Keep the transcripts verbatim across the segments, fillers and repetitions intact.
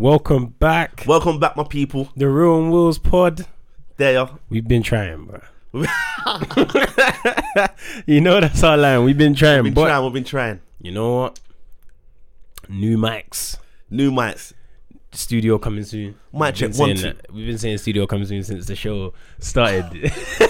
Welcome back. Welcome back, my people. The Real and Wills pod. There you We've been trying, bro. You know that's our line. We've been trying, We've been but trying, we've been trying. You know what? New mics. New mics. Studio coming soon. Mic check, We've been one, saying two. that- We've been saying studio coming soon since the show started.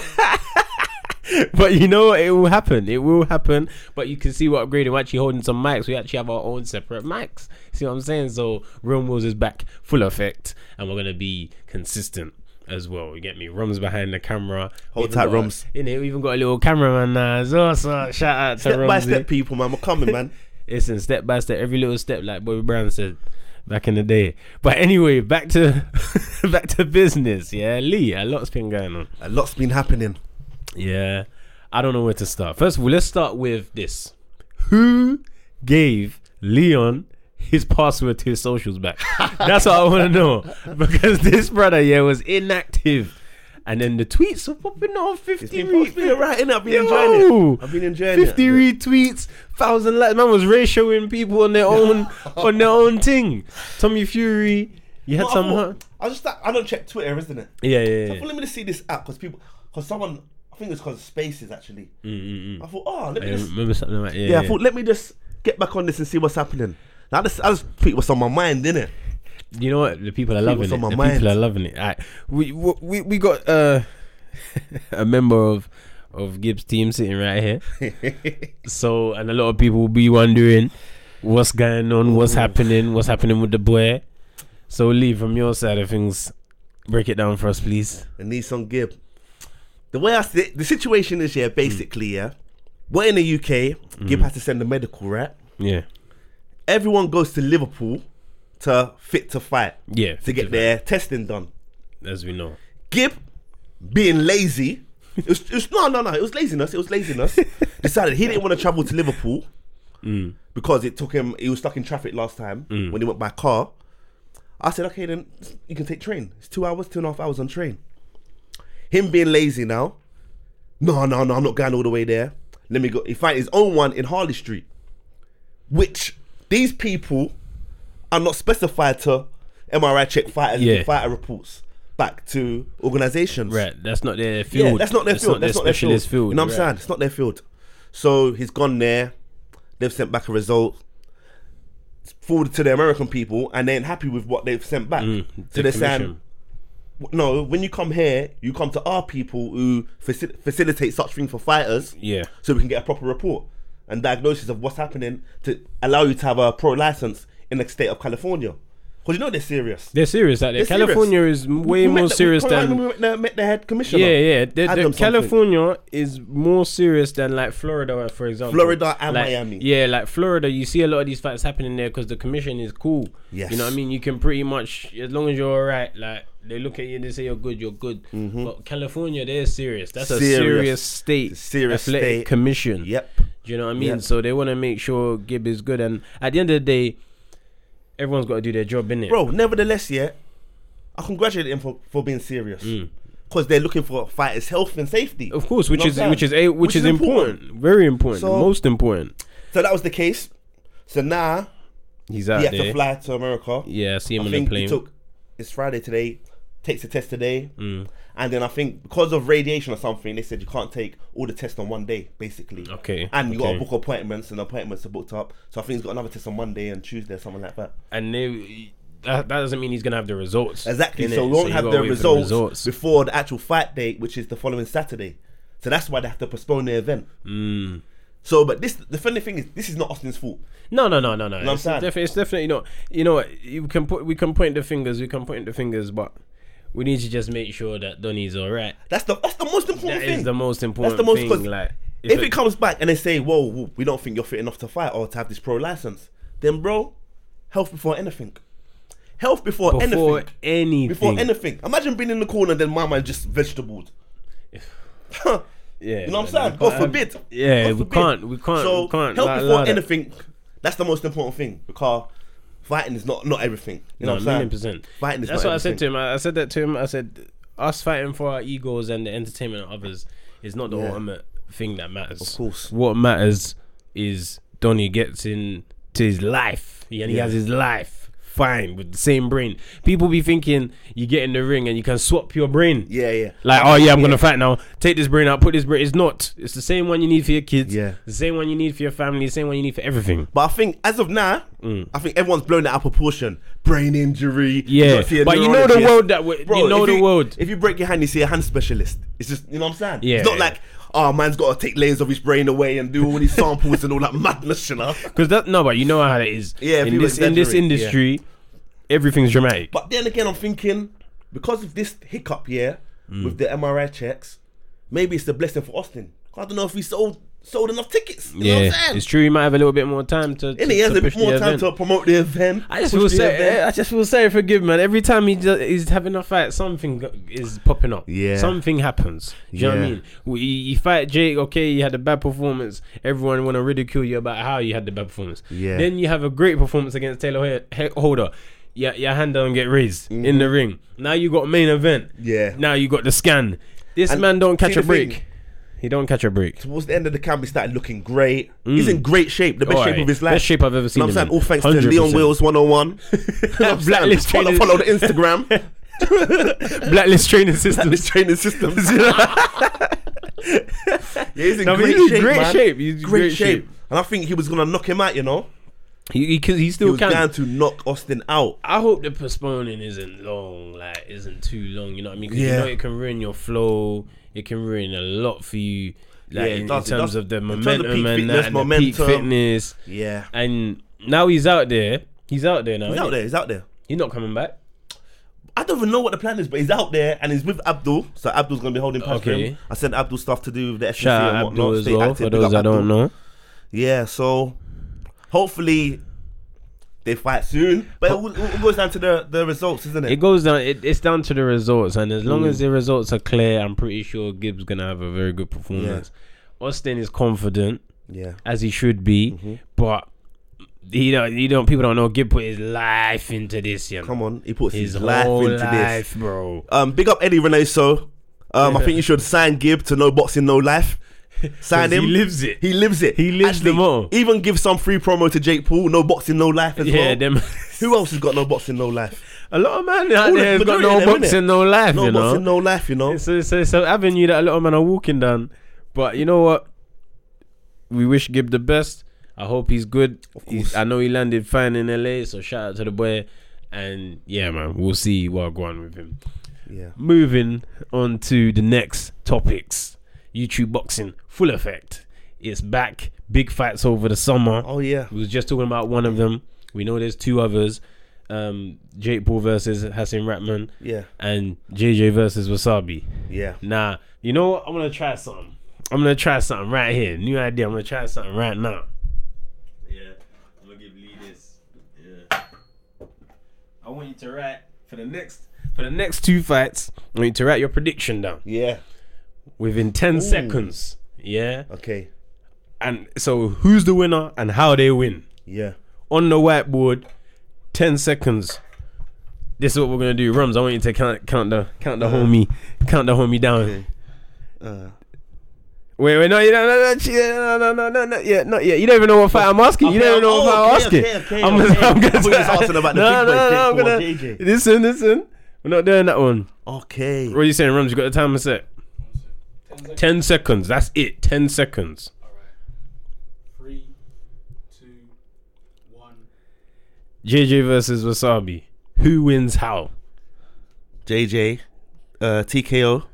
But you know what? It will happen. It will happen. But you can see we're upgrading. We're actually holding some mics. We actually have our own separate mics. See what I'm saying? So Real and Wills is back full effect. And we're going to be consistent as well. You get me? Rum's behind the camera. Hold We tight, even got- Rums. In it, we even got a little cameraman now as well. So shout out to Step by Rumsy. step, people, man. We're coming, man. Listen, step by step, every little step, like Bobby Brown said back in the day. But anyway, back to back to business. Yeah, Lee, a lot's been going on. A lot's been happening. Yeah, I don't know where to start. First of all, let's start with this. Who gave Leon his password to his socials back? That's what I want to know, because this brother, yeah, was inactive. And then the tweets are popping off. fifty It's been, re- it's been right, innit? I've been Yo! enjoying it. I've been enjoying fifty it. retweets, thousand likes. Man was ratioing people on their own on their own thing. Tommy Fury, you had No, I some. thought- I just I don't check Twitter, isn't it? Yeah, yeah, So I yeah. thought, let me just see this app because people, because someone, I think it's because Spaces actually. Mm, mm, I thought, oh, let mm. me I just, remember something like yeah. yeah, I thought, let me just get back on this and see what's happening. Now, I just, I just put what's on my mind, innit? You know what? The people are See loving what's it. on my The mind. people are loving it. Alright, we we we got uh, a member of of Gibbs team sitting right here. So, and a lot of people will be wondering what's going on, what's Ooh. happening, what's happening with the boy. So, Lee, from your side of things, break it down for us, please. And Nissan Gibb. The way I see it, the situation is, yeah, basically, yeah, we're in the U K. Gibb has to send a medical, right? Yeah, Everyone goes to Liverpool to fit to fight yeah. to get their testing done. as we know. Gibb, being lazy, it was, it was no, no, no, it was laziness. It was laziness. Decided he didn't want to travel to Liverpool Mm. because it took him. He was stuck in traffic last time Mm. when he went by car. I said, okay, then you can take train. It's two hours, two and a half hours on train. Him being lazy now. No, no, no, I'm not going all the way there. Let me go. He find his own one in Harley Street, which these people are not specified to M R I check fighters, Yeah. fighter reports back to organisations. Right, that's not their field. Yeah, that's not their field. That's not their field. specialist field. You know what I'm right. saying? It's not their field. So he's gone there. They've sent back a result. Forwarded to the American people, and they ain't happy with what they've sent back. Mm, so the they're saying, commission. no, when you come here, you come to our people who faci- facilitate such things for fighters, Yeah. so we can get a proper report and diagnosis of what's happening to allow you to have a pro license in the state of California. Because you know they're serious. They're serious out there. They're serious. California is way We more met the- serious we- than. we met the, met the head commissioner. Yeah, yeah. The, Had the them something. California is more serious than like Florida, for example. Florida and Like, Miami. Yeah, like Florida, you see a lot of these fights happening there because the commission is cool. Yes. You know what I mean? You can pretty much, as long as you're alright, like they look at you and they say you're good, you're good. But California, they're serious. That's a Mm-hmm. Serious. serious state. It's a serious athletic state. commission. Yep. Do you know what I mean? Yep. So they want to make sure Gibb is good, and at the end of the day, everyone's got to do their job, innit? Bro, nevertheless, yeah, I congratulate him for, for being serious. Mm. Because they're looking for fighters' health and safety. Of course, which You know is what I'm which is saying? a which, is, important. very important, So- most important. So that was the case. So now He's out he had there. to fly to America. Yeah, I see him I on think the he plane. took, it's Friday today, takes a test today. Mm. And then I think because of radiation or something, they said you can't take all the tests on one day, basically. Okay. And you okay. got to book appointments, and appointments are booked up. So I think he's got another test on Monday and Tuesday or something like that. And they, that, that doesn't mean he's gonna have the results. Exactly. innit? So we won't you have gotta the wait for results, results. before the actual fight date, which is the following Saturday. So that's why they have to postpone the event. Mm. So, but this, the funny thing is, this is not Austin's fault. No, no, no, no, no. know what I'm It's, saying? definitely, it's definitely not. You know what? You can put. We can point the fingers. We can point the fingers, but we need to just make sure that Donny's all right. That's the that's the most important That thing. is the most important That's the most thing. because Like, if it comes back and they say, "Whoa, whoa, we don't think you're fit enough to fight or to have this pro license," then, bro, health before anything. Health before, before anything. anything, Before anything. Imagine being in the corner and then my man just vegetabled. yeah, You know what I'm man, saying? we God can't have- forbid. Yeah, God we forbid. can't. We can't. So we can't. health like, before allow that. anything. That's the most important thing because fighting is not not everything. You know No, what a I'm million saying? percent. Fighting is That's not what I said to everything. him. I, I said that to him. I said, us fighting for our egos and the entertainment of others is not the Yeah. ultimate thing that matters. Of course. What matters is Donny gets in to his life. And he Yeah. has his life. fine with the same brain. People be thinking you get in the ring and you can swap your brain. Yeah, yeah. Like, oh yeah, I'm Yeah. gonna fight now. Take this brain out, put this brain. It's not. It's the same one you need for your kids. Yeah. The same one you need for your family. The same one you need for everything. But I think as of now, Mm. I think everyone's blown that out of proportion. Brain injury. Yeah, gotta see a but you know the neurologist. world that we, Bro, you know if the world. If you break your hand, you see a hand specialist. It's just, you know what I'm saying? Yeah. It's not like, oh, man's got to take layers of his brain away and do all these samples and all that madness, you know? Because that no, but you know how it is. Yeah, in people this in this exaggerate, industry, everything's dramatic. But then again, I'm thinking, because of this hiccup here Mm. with the M R I checks, maybe it's a blessing for Austin. I don't know if he sold sold enough tickets. You know Yeah, what I'm saying? it's true. He might have a little bit more time to. to And he has to a bit push more the time event. to promote the event. I just push feel the sorry. event. I just feel sorry for Gibb, man. Every time he does, he's having a fight, something go- is popping up. Yeah. Something happens. Do you know what I Yeah. mean? We, you fight Jake. Okay, you had a bad performance. Everyone want to ridicule you about how you had the bad performance. Yeah. Then you have a great performance against Taylor He- He- Holder. Yeah, your hand don't get raised in the ring. Now you got main event. Yeah. Now you got the scan. This And man don't catch see a the break. thing- He don't catch a break. Towards the end of the camp, he started looking great. He's in great shape, the best Alright, shape of his life. Best shape I've ever seen. You know what I'm him saying? in. All thanks one hundred to Leon percent. Wills one oh one. Blacklist follow, training. follow the Instagram. Blacklist training systems. Blacklist training systems. Yeah, he's in No, but great, he's in shape, great man. shape. He's in great, great shape. shape. And I think he was gonna knock him out. You know, He, he, cause he he still was can. going to knock Austin out. I hope the postponing isn't long, like isn't too long. You know what I mean? 'Cause Yeah. you know it can ruin your flow. It can ruin a lot for you. Like Yeah, it in, does, in it terms does. of the In terms of momentum peak and fitness, that, and the peak momentum. fitness. Yeah, And now he's out there. He's out there now. he's innit? out there. He's out there. He's not coming back. I don't even know what the plan is, but he's out there and he's with Abdul. So Abdul's gonna be holding pass for Okay. him. I sent Abdul stuff to do with the S Shout and out Abdul whatnot. as Stay well. active, For big those up that Abdul. don't know. Yeah, so hopefully they fight soon. But it, all, it all goes down to the, the results, isn't it? It goes down. It, it's down to the results, and as long Mm. as the results are clear, I'm pretty sure Gibbs gonna have a very good performance. Austin is confident, yeah. as he should be, Mhm. but he don't. You don't. People don't know. Gibb put his life into this. You know? Come on, he puts his, his, life whole into life, this. bro. Um, big up Eddie Reneso. Um, I think you should sign Gibb to No Boxing No Life. Sign 'Cause him. he lives it. He lives it. He lives the motto. Even give some free promo to Jake Paul. No Boxing No Life as Yeah, well. them. Who else has got No Boxing No Life? A lot of man out All the there has got majority no of them, boxing, innit? no life. No you know, Boxing No Life, you know. it's, a, it's, a, it's an avenue that a lot of men are walking down. But you know what? We wish Gibb the best. I hope he's good. Of He's, course. I know he landed fine in L A, so shout out to the boy. And yeah, man, we'll see what go on with him. Yeah. Moving on to the next topics. YouTube boxing full effect. It's back. Big fights over the summer. Oh yeah. We was just talking about one of them. We know there's two others. Um, Jake Paul versus Hassan Ratman Yeah. and J J versus Wasabi. Yeah. Nah, you know what? I'm gonna try something. I'm gonna try something right here. New idea. I'm gonna try something right now. Yeah, I'm gonna give Lee this. Yeah. I want you to write for the next for the next two fights. I want you to write your prediction down Yeah. within ten Ooh. seconds. Yeah, Okay. and so who's the winner and how they win Yeah. on the whiteboard. Ten seconds. This is what we're gonna do. Rums, I want you to count count the count the Uh-huh. homie count the homie down. Okay. Uh, Wait, wait, no, you don't, no, no, no, no, no, no, not yet, not yet. You don't even know what fight I'm asking. You Okay, don't even know oh, what fight I'm okay, asking. okay, okay, I'm okay. gonna, I'm I gonna. thought you was asking about the no, big boy, no, no, I'm Jake Paul, gonna. J J. Listen, listen. We're not doing that one. okay. What are you saying, Rums? You got the timer set? Ten seconds. That's it. Ten seconds. Three, two, one. J J versus Wasabi. Who wins? How? J J. Uh, T K O.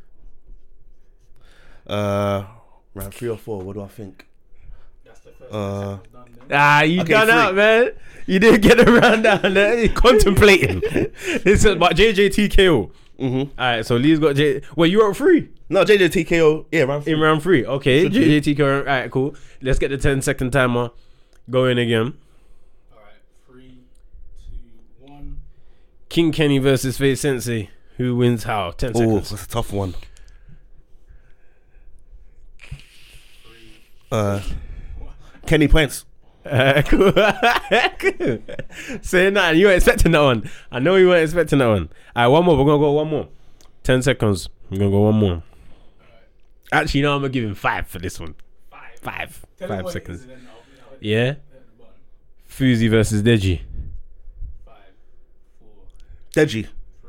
Uh, round three or four. What do I think? That's the first Uh, second done then. Ah, you Okay, done three. out, man. You didn't get a round down there. You're contemplating. Listen, but J J T K O. Mm-hmm. All right, so Lee's got J. Well, you were free. No, J J T K O. Yeah, round three. In round three. Okay, Should J be. J T K. All right, cool. Let's get the ten second timer going again. All right, three, two, one. King Kenny versus Face Sensei. Who wins how? ten Oh, seconds. that's a tough one. Three. Uh, Kenny Points. Uh, cool. Cool. Say nothing. You weren't expecting that one. I know you weren't expecting that one. All right, one more. We're going to go one more. ten seconds. We're going to go one more. Actually, no, I'm going to give him five for this one. Five. Five. Tell him Five what it seconds. is and then I'll- I'll hit- Yeah? hit the button. Fuzi versus Deji. Five. Deji.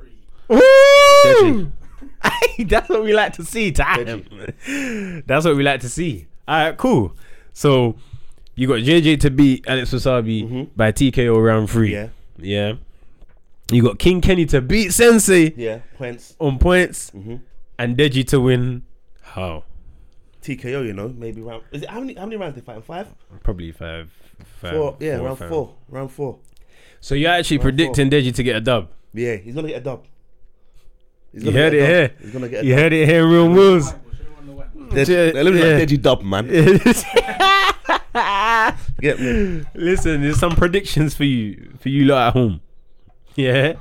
Woo! That's what we like to see. Time. That's what we like to see. All right, cool. So you got J J to beat Alex Wasabi Mm-hmm. by T K O round three. Yeah. Yeah. You got King Kenny to beat Sensei Yeah. Points. on points, Mm-hmm. and Deji to win. How? T K O, you know, maybe round. Is it how many? How many rounds they fighting? Five. Probably five. five Four. Yeah, round five. four. Round four. So you're actually Round predicting Deji to get a dub. Yeah, he's gonna get a dub. He's You gonna heard get a it dub. here. He's gonna get a You dub. heard it here, real moves. They're, Yeah. they're looking like Deji dub, man. Get me. Listen, there's some predictions for you, for you lot at home. Yeah.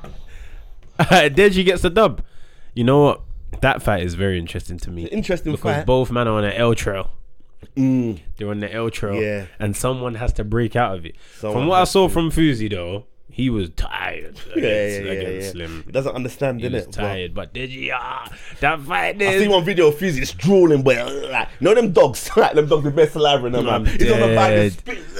Deji gets the dub. You know what? That fight is very interesting to me. Interesting Because fight. both men are on an L trail. Mm, They're on the L trail. Yeah. And someone has to break out of it. Someone from what I has saw to. from Fuzi, though, he was tired against, yeah, yeah, yeah, against yeah. Slim. He doesn't understand, He was innit? tired. But Deji, ah, that fight I see is... one video of Fizzy just drooling, but like, you know them dogs, like them dogs with best saliva in them, man. I'm He's on the back and dead.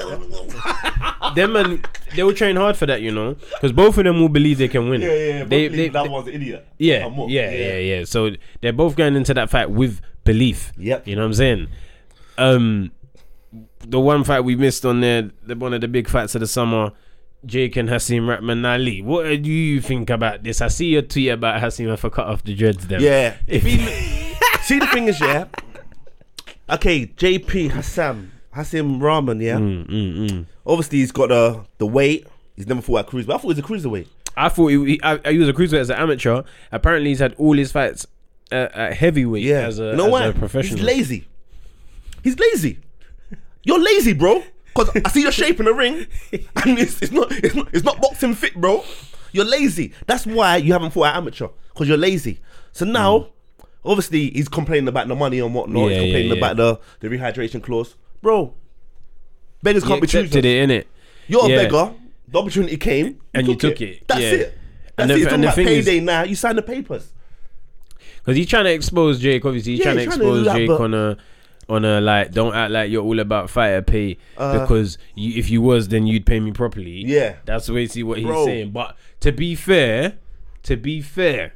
spit. Them and they will train hard for that, you know, because both of them will believe they can win. Yeah, yeah, yeah. They, They, they, that they- one's an idiot. yeah, I'm up. yeah, yeah, yeah. So they're both going into that fight with belief. Yep. You know what I'm saying? Um, the one fight we missed on there, the one of the big fights of the summer, Jake and Hassim Rahman Ali. What do you think about this? I see your tweet about Hassim if I cut off the dreads. Then Yeah. If he see the thing is, yeah. Okay, J P Hassan Hassim Rahman, yeah. Mm, mm, mm. Obviously, he's got the the weight. He's never fought at cruiser, but I thought he was a cruiserweight. I thought he, he, I, he was a cruiserweight as an amateur. Apparently, he's had all his fights at, at heavyweight Yeah. as a, you know as why? a professional. He's lazy. He's lazy. You're lazy, bro. Cause I see your shape in the ring, and it's, it's not it's not it's not boxing fit, bro. You're lazy. That's why you haven't fought at amateur, cause you're lazy. So now, Mm. obviously, he's complaining about the money and whatnot. Yeah, he's complaining yeah, yeah. about the the rehydration clause, bro. Beggars He can't be accepted choosers. it, innit? You're Yeah. a beggar. The opportunity came, And you took it. That's Yeah. it. And That's the- it. You're and talking the about thing is- payday now. You sign the papers. Because he's trying to expose Jake. Obviously, he's Yeah, trying to he's trying to do expose that, Jake but- on a on a like, don't act like you're all about fighter pay Uh, because you, if you was, then you'd pay me properly. Yeah. That's basically what he's Bro. saying. But to be fair, to be fair,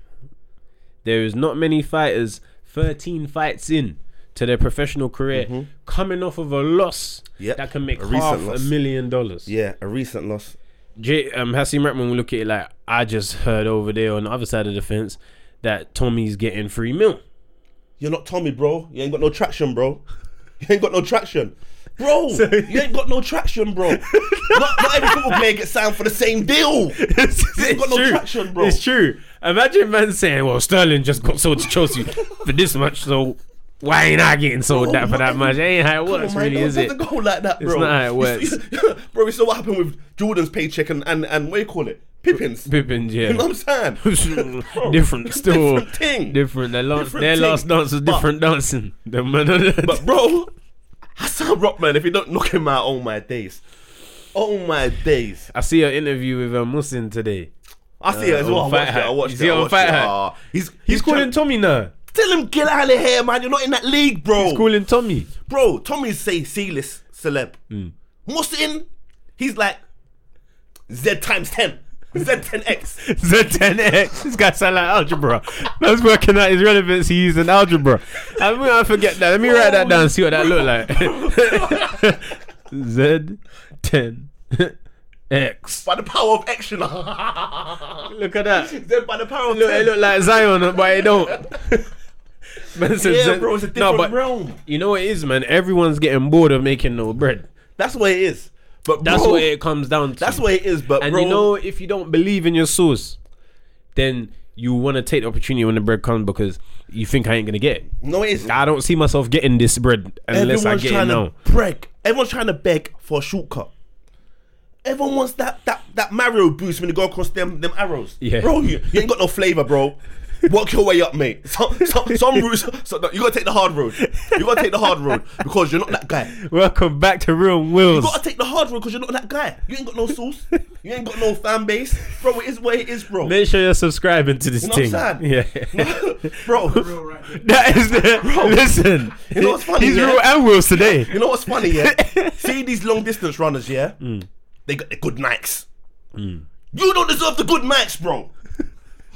there is not many fighters thirteen fights in to their professional career coming off of a loss Mm-hmm. Yep. that can make A recent half loss. a million dollars. Yeah, a recent loss. J, um, Hassim Rahman will look at it like, I just heard over there on the other side of the fence that Tommy's getting three mil. You're not Tommy, bro. You ain't got no traction, bro. You ain't got no traction. Bro, you ain't got no traction, bro. not, not every football player gets signed for the same deal. It's, You ain't got no true. traction, bro. It's true. Imagine man saying, well, Sterling just got sold to Chelsea for this much, so why ain't I getting sold Bro, that for that man. much? It ain't how it Come works, on, man. really, It is it? doesn't go like that, bro. It's not how it works. You- bro, it's not what happened with Jordan's paycheck and, and, and what do you call it? Pippins. Pippins, yeah. You know what I'm saying? Bro, different still. different thing. Different. Their, la- Different their thing. last dance was But- different dancing. The man- But bro, Hassan Rockman, if you don't knock him out, oh my days. Oh my days. I see an interview with uh, Musin today. I see it as on well. I Fight watched it. I Hack. watched You it. see it I on watched Fight it. Hack? Ah, he's, he's, He's calling trying- Tommy now. Tell him, get out of here, man. You're not in that league, bro. He's calling Tommy. Bro, Tommy's say C-list celeb. Mm. Musin, he's like Z times ten. Z ten X. Z ten X. This guy sound like algebra. Man's working out his relevancy using algebra. I'm gonna forget that. Let me write that down and see what that look like. Z ten X. By the power of action. Look at that. Z by the power of Look, it ten. look like Zion, but it don't. Man said Yeah, Z- bro, it's a no, different but realm. you know what it is, man. Everyone's getting bored of making no bread. That's what it is. But bro, That's what it comes down to. that's what it is. But And bro, you know, if you don't believe in your sauce, then you want to take the opportunity when the bread comes because you think I ain't gonna get it. no, it is. I don't see myself getting this bread unless Everyone's I get it trying now. to beg. Everyone's trying to beg for a shortcut. Everyone wants that that that Mario boost when you go across them them arrows. Yeah. Bro, you, you ain't got no flavor, bro. Work your way up, mate. Some some, some routes. So, no, you gotta take the hard road. You gotta take the hard road because you're not that guy. Welcome back to Real You Wills. gotta take the hard road because you're not that guy. You ain't got no sauce. You ain't got no fan base, bro. It is what it is, bro. Make sure you're subscribing to this You know thing. what I'm saying? Yeah. Bro, Real right there. That is the listen. You know what's funny, He's yeah? Real and Wills today. you know what's funny, yeah? See these long distance runners, yeah? They got the good Nikes. You don't deserve the good Nikes, bro.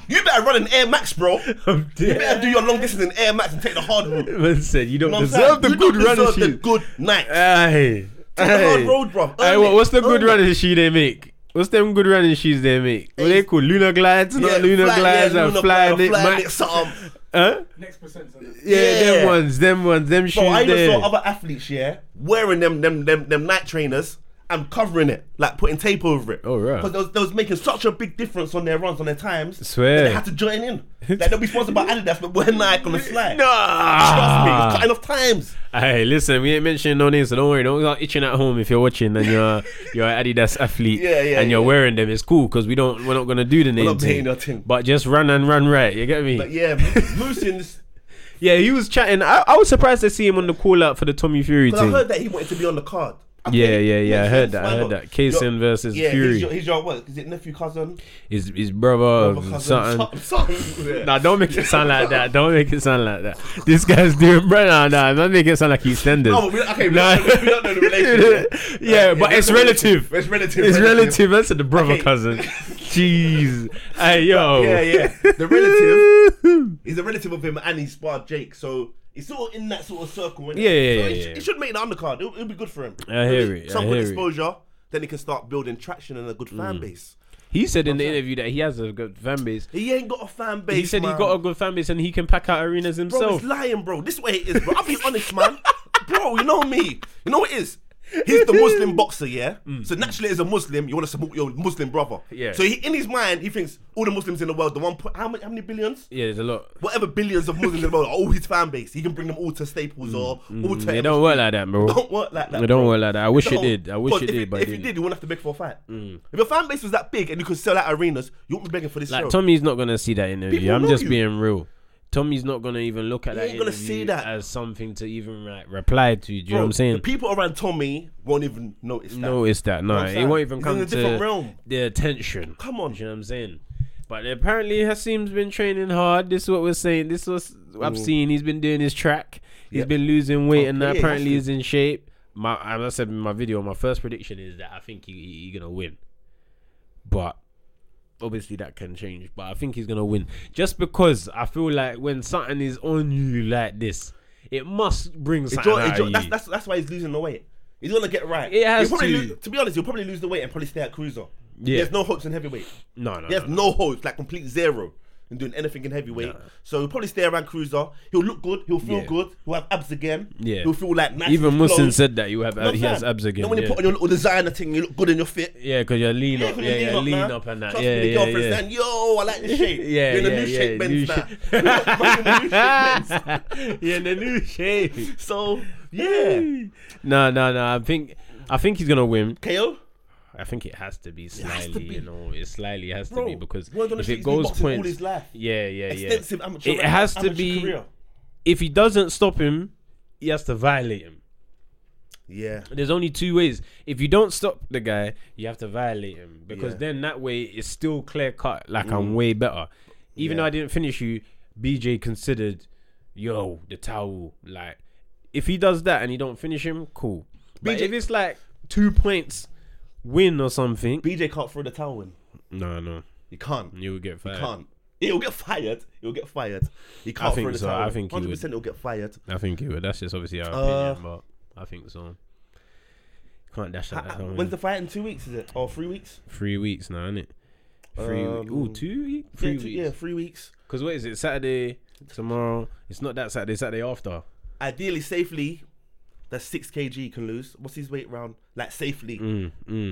You better run an Air Max, bro. I'm You better dead. do your long distance in Air Max and take the hard route. You Man said you don't know what I'm deserve saying? the You good don't running deserve the shoes. good night. Aye. Take the hard road, bro. Hey, Earn what, it. what's the good Earn it. running shoe they make? What's them good running shoes they make? What they called Lunar Glides? Yeah, Not Lunar fly- Glides yeah, and Lunar Flying Glide, It Flying Max. It, something. Huh? Next percent. on it. Yeah, Yeah. them ones, them ones, them shoes Bro, I even there. saw other athletes, yeah, wearing them them them them night trainers and covering it, like putting tape over it. Oh, right. Because they was, they was making such a big difference on their runs, on their times. Swear. that They had to join in. Like they'll be sponsored by Adidas, but we're Nike on the slide. Nah. Trust me, it's cutting off times. Hey, listen, we ain't mentioning no names, so don't worry. Don't start itching at home if you're watching and you're you're an Adidas athlete Yeah, yeah, and you're yeah. wearing them. It's cool because we don't we're not gonna do the name not saying thing, your thing. but just run and run right. You get me? But yeah, Moose in this. Yeah, he was chatting. I, I was surprised to see him on the call out for the Tommy Fury Because I thing. heard that he wanted to be on the card. Yeah, Okay, yeah, yeah. I makes heard sense, that. I why heard not? that. Kaysen Your- versus Yeah, Fury. he's your, he's your what? Is it nephew, cousin? His his brother, Brother, cousin, something. son- son, yeah. Nah, don't make it sound like that. Don't make it sound like that. This guy's doing bro. Nah, nah, don't make it sound like he's extended. Oh, we, okay, we, Nah. don't, know- we don't know the relationship. Yeah, but it's relative. It's relative. It's relative. That's the brother Okay. cousin. Jeez. Hey yo. Yeah, yeah. The relative. He's a relative of him, and he sparred Jake, so he's sort of in that sort of circle. innit? Yeah, yeah, so yeah, He, yeah. sh- he should make the undercard. It'll, it'll be good for him. I hear it, I Some good hear it. exposure, then he can start building traction and a good fan Mm. base. He said in the Okay. interview that he has a good fan base. He ain't got a fan base. He said man. he got a good fan base and he can pack out arenas Bro, himself. it's lying, bro. This way it is, bro. I'll be honest, man. Bro, you know me. You know what it is? He's the Muslim boxer, yeah? So naturally, as a Muslim, you want to support your Muslim brother. Mm. Yeah. So he, in his mind, he thinks all the Muslims in the world, the one, point, how many, how many billions? Yeah, there's a lot. Whatever billions of Muslims in the world, are all his fan base. He can bring them all to Staples or all to. Mm, It don't work like that, bro. Don't work like that. It don't bro. work like that. I wish it Don't. did. I wish Because it if did, it- but if it you didn't. did, you wouldn't have to beg for a fight. If your fan base was that big and you could sell out arenas, you wouldn't be begging for this Like show. Tommy's not gonna see that interview. People I'm know just you. being real. Tommy's not gonna even look at He that ain't gonna interview see that. as something to even like reply to. Do you know Bro, what I'm saying? The people around Tommy won't even notice that. Notice that. No, what I'm it saying? won't even He's come in a different to realm. the attention. Come on. Do you know what I'm saying? But apparently Hasim's been training hard. This is what we're saying. This was I've Mm. seen. He's been doing his track. He's Yep. been losing weight, and Okay, apparently has he's in shape. My, as I said in my video, my first prediction is that I think he, he, he gonna win. But obviously that can change. But I think he's gonna win just because I feel like when something is on you like this, it must bring It's something your- out it's your- of that's, you. that's that's why he's losing the weight. He's gonna get right. It has He'll probably to. Lose, to be honest, he'll probably lose the weight and probably stay at cruiser. Yeah. There's no hopes in heavyweight. no, no, He has no. no hopes, like complete zero in doing anything in heavyweight. Nah. So he'll probably stay around cruiser. He'll look good. He'll feel Yeah. good. He'll have abs again. Yeah. He'll feel like nice. Even and Muslim clothes. said that you have You know he what I'm has saying? abs again. You know when yeah. you put on your little designer thing, you look good and you're fit. Yeah, because you're lean up. when Yeah, you yeah, lean man. up and that. Trust Yeah, me, the yeah, girlfriend's yeah. saying, "Yo, I like this shape." Yeah, You're in the yeah, new yeah, shape, new Benz. shape. You're in the new shape, Benz. Yeah, in the new shape. So yeah, No, no, no. I think I think he's gonna win. K O. I think it has to be has slightly. to be. You know, it slightly has Bro, to be because word on the if street, it he's been goes boxing all points, his life. yeah, yeah, yeah. Extensive amateur. It has to amateur be. career. If he doesn't stop him, he has to violate him. Yeah. There's only two ways. If you don't stop the guy, you have to violate him because Yeah. then that way it's still clear cut. Like I'm way better. Even Yeah. though I didn't finish you, B J considered, yo, the towel. Like, if he does that and you don't finish him, cool. But B J if it's like two points win or something, B J can't throw the towel in. no, no, He can't. you will get He fired. can't. He'll get fired. He'll get fired. He can't think throw the so. towel. I think he one hundred would. percent he'll get fired. I think he would. That's just obviously our Uh, opinion, but I think so. Can't dash Ha- that. ha- When's the fight? In two weeks, is it? Or three weeks? Three weeks now, isn't it? Three. Um, Ooh, two weeks. Three yeah, two, weeks. yeah, three weeks. Because what is it? Saturday, tomorrow. It's not that Saturday. Saturday after. Ideally, safely, that's six kilograms he can lose. What's his weight round? Like safely. Mm, mm.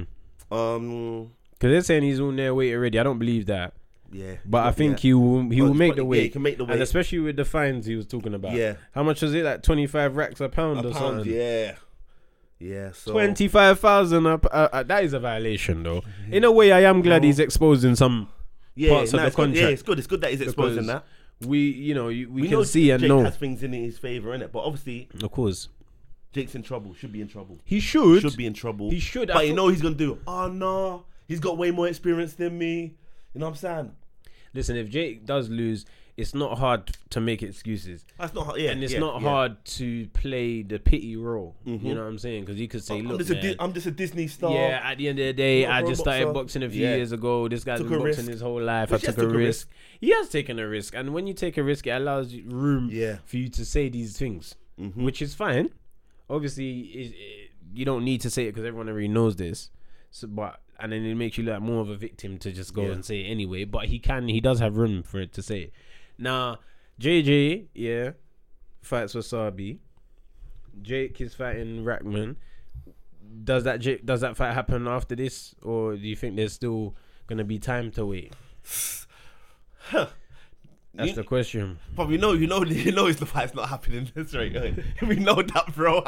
Um, Because they're saying he's on their weight already. I don't believe that. yeah. But I Yeah. think he will. He Oh, will it's make probably- the weight. Yeah, he can make the And weight. especially with the fines he was talking about. Yeah. How much was it? Like twenty-five racks a pound A or pound, something. yeah. Yeah, so. Twenty-five thousand. Uh, uh, that is a violation, though. In a way, I am glad he's exposing some. yeah, parts of nah, the it's good. Yeah, contract. it's good. It's good that he's exposing Because that. We, you know, you, we, We can know see and Jake know. has things in his favour, innit? But obviously, Of course, Jake's in trouble. Should be in trouble. he should. Should be in trouble. He should. I But you thought- know he's gonna do. Oh no, he's got way more experience than me. You know what I'm saying? Listen, if Jake does lose, it's not hard to make excuses. That's not hard. Yeah, and it's yeah, not yeah. hard to play the pity role. Mhm. You know what I'm saying? Because you could say, I'm look, just, a man, Di- I'm just a Disney star. yeah, at the end of the day, Not a I pro just started boxer. boxing a few Yeah. years ago. This guy's Took been a boxing risk. his whole life. Which I he has took a took a risk. He has taken a risk. And when you take a risk, it allows you room Yeah. for you to say these things, Mhm. which is fine. Obviously, it, it, you don't need to say it because everyone already knows this. So, but and then it makes you look like more of a victim to just go Yeah. and say it anyway. But he can, he does have room for it to say it. Now, J J, yeah, fights Wasabi. Jake is fighting Rackman. Does that J- does that fight happen after this, or do you think there's still gonna be time to wait? That's You- the question. But we know, you know, you know, it's the fight's not happening this right. We know that, bro.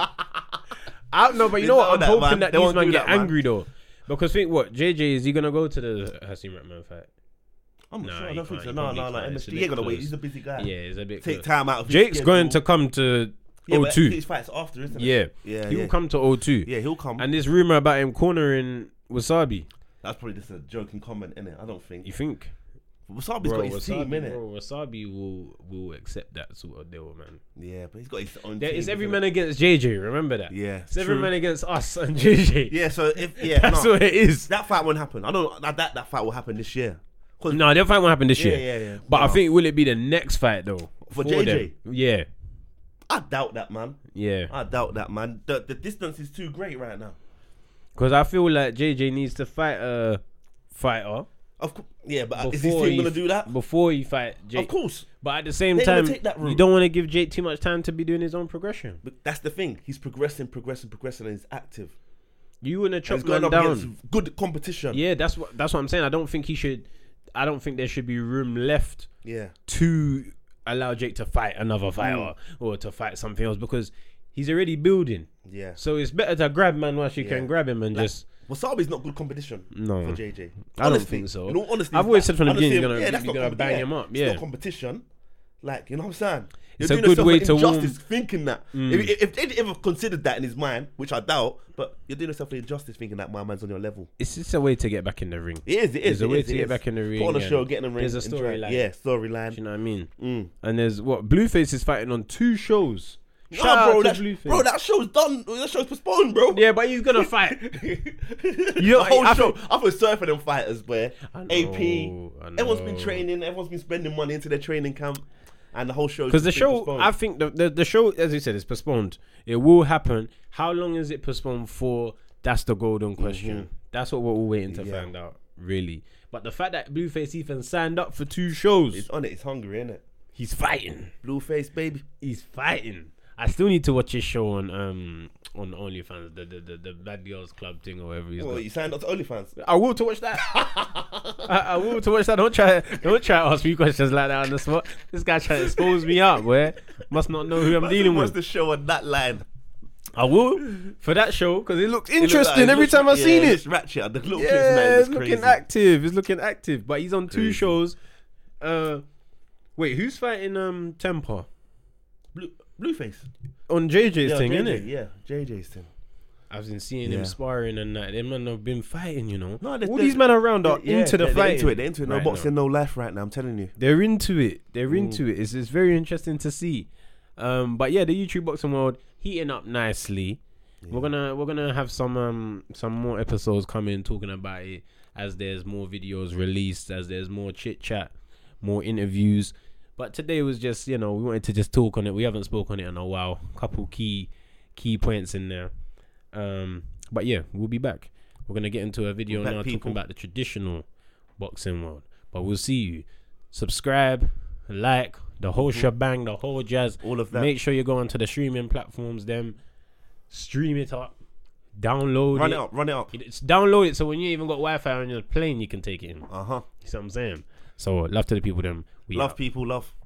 I don't know, but you They know what? know I'm that, hoping man. that They these won't men do get that, man. angry though, because think what J J is he gonna go to the Hasim Rackman fight? I'm not Nah, sure. I he don't think can't. so. He No, probably no, no. can't. It's a M S G, he bit ain't gonna wait. close. He's a busy guy. Yeah, it's a bit. Take close. time out. Of his Jake's going schedule. to come to Yeah, O but two. his fights after, isn't it? Yeah, Yeah, he yeah. will come to O two. Yeah, he'll come. And this rumor about him cornering Wasabi, That's probably just a joking comment, innit? I don't think. you think? Wasabi's Bro, got his Wasabi, team, innit? bro, Wasabi will will accept that sort of deal, man. Yeah, but he's got his own There, team. it's every isn't man it? against J J. Remember that? Yeah, It's every true. man against us and J J. Yeah, so if yeah, That's no, what it is. that fight won't happen. I don't. That that, that fight will happen this year. 'Cause- No, that fight won't happen this yeah, year. yeah, yeah. But I No. think will it be the next fight though For them? J J? Yeah, I doubt that, man. yeah. I doubt that, man. The the distance is too great right now. Because I feel like J J needs to fight a fighter Of course, yeah, but before is his team he- gonna do that? before he fight Jake. Of course, But at the same They're gonna time, take that you route. don't want to give Jake too much time to be doing his own progression. but that's the thing. He's progressing, progressing, progressing, and he's active. You want to And chop he's going man up down. against good competition. Yeah, that's what that's what I'm saying. I don't think he should. I don't think there should be room left yeah. to allow Jake to fight another fighter Mm. or to fight something else because he's already building. yeah. So it's better to grab man whilst you Yeah. can grab him and Like, just. Wasabi's not good competition No. for J J. I don't Honestly, think so. In all honesty, I've always said from the honestly, beginning you're gonna- yeah, that's you're not gonna competi- bang yeah, him up, It's yeah. not competition. Like, you know what I'm saying? You're It's a doing good yourself way an to warn- injustice thinking that. Mm. If, if, if J J ever considered that in his mind, which I doubt, but you're doing yourself an injustice thinking that my man's on your level. It's just a way to get back in the ring. It is, it is. There's a it way is, to it get is. back in the ring. Put on a and show, get in the ring. There's a enjoy it. storyline. Yeah, Do storyline. you know what I mean? Mm. And there's what Blueface is fighting on two shows. Shout Nah, out bro, to that, Blueface. bro, that show's done. That show's postponed, bro. Yeah, but he's gonna fight. the whole I show. feel- I feel sorry for them fighters, boy. I A P. know, I Everyone's been know. training. Everyone's been spending money into their training camp, and the whole show. Because the show, I think the, the the show, as you said, is postponed. It will happen. How long is it postponed for? That's the golden question. Mhm. That's what we're all waiting to Yeah. find out, really. But the fact that Blueface even signed up for two shows, it's on it. It's hungry, isn't it? he's fighting. Blueface, baby. He's fighting. I still need to watch his show on um on OnlyFans, the the the, the Bad Girls Club thing or whatever. He's Well, got. you signed up to OnlyFans. I will to watch that. I, I will to watch that. Don't try, don't try to ask me questions like that on the spot. This guy trying to expose me up, boy. Must not know who I'm dealing What's with. the show on that line? I will for that show because it looks It looks interesting like- it every looks- time I've yeah, seen it's it. ratchet. The little clips and that, Yeah, it it's looks looking crazy. active. It's looking active. But he's on two Crazy. shows. Uh, wait, who's fighting um Temper Blue, Blueface. on J J's Yeah, thing, J J, innit? Yeah, J J's thing. I've been seeing Yeah. him sparring and that. Them men have been fighting, you know. No, they- All they- these men around are Yeah, into the they're, fight. they're into it. They're into it. No right boxing, now. no life right now. I'm telling you. They're into it. They're Mm. into it. It's it's very interesting to see. Um, but yeah, the YouTube boxing world heating up nicely. We're gonna we're gonna have some um some more episodes coming talking about it as there's more videos released, as there's more chit chat, more interviews. But today was just, you know, we wanted to just talk on it. We haven't spoken on it in a while. Couple key key points in there. Um, but yeah, we'll be back. We're gonna get into a video We're back, now people. talking about the traditional boxing world. But we'll see you. Subscribe, like, the whole shebang, the whole jazz. All of that. Make sure you go onto the streaming platforms, them stream it up, download Run it. it up. Run it up. It's download it so when you even got Wi-Fi on your plane, you can take it in. Uh huh. You see what I'm saying? So love to the people, them. We Love out. people. Love.